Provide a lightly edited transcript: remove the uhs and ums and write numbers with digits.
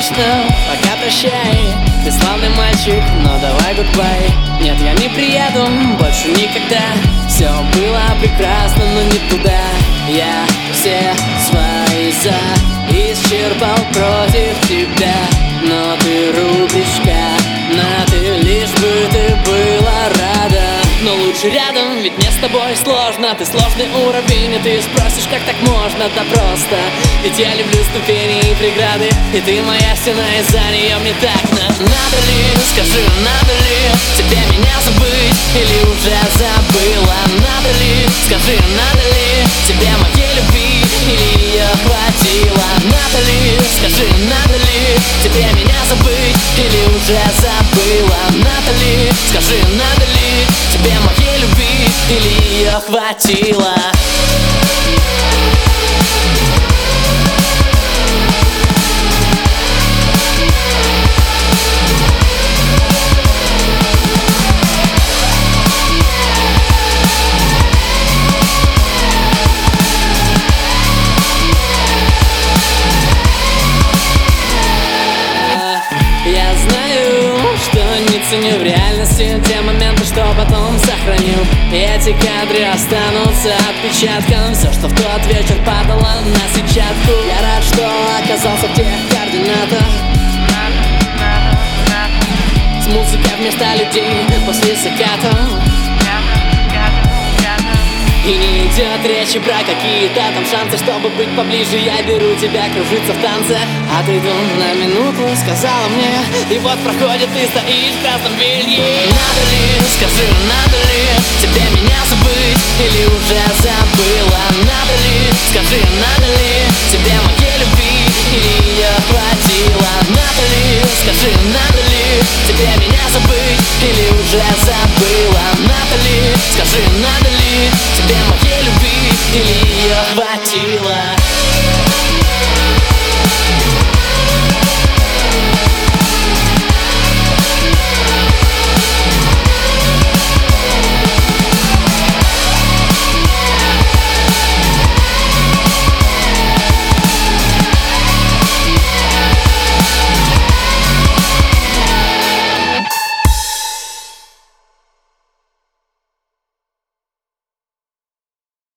лично, пока прощай. Ты славный мальчик, но давай гудбай. Нет, я не приеду больше никогда. Все было прекрасно, но не туда. Я все свои за исчерпал против тебя. Но ты рубишка, на ты, лишь бы ты была рада. Но лучше рядом, ведь мне с тобой сложно. Ты сложный уровень, и ты спросишь, как так можно? Да просто, ведь я люблю ступени и преграды, и ты моя стена, и за нее мне так надо ли, скажи, надо ли тебе меня забыть, или уже забыла? Надо ли, скажи, надо ли тебе моей любви, или ее хватило? Надо ли, скажи, надо ли тебе меня забыть, или уже забыла? Надо ли, скажи, надо ли тебе моей любви, или ее хватило? Ценю в реальности те моменты, что потом сохраню. И эти кадры останутся отпечатком. Все, что в тот вечер падало на сетчатку. Я рад, что оказался в тех координатах. С музыкой вместо людей после заката. И не идет речи про какие-то там шансы, чтобы быть поближе. Я беру тебя кружиться в танце. Отойду на минуту, сказала мне. И вот проходит, ты стоишь в красном белье. Надо ли, скажи, надо ли тебе меня забыть, или уже забыла? Надо ли, скажи, надо ли тебе мои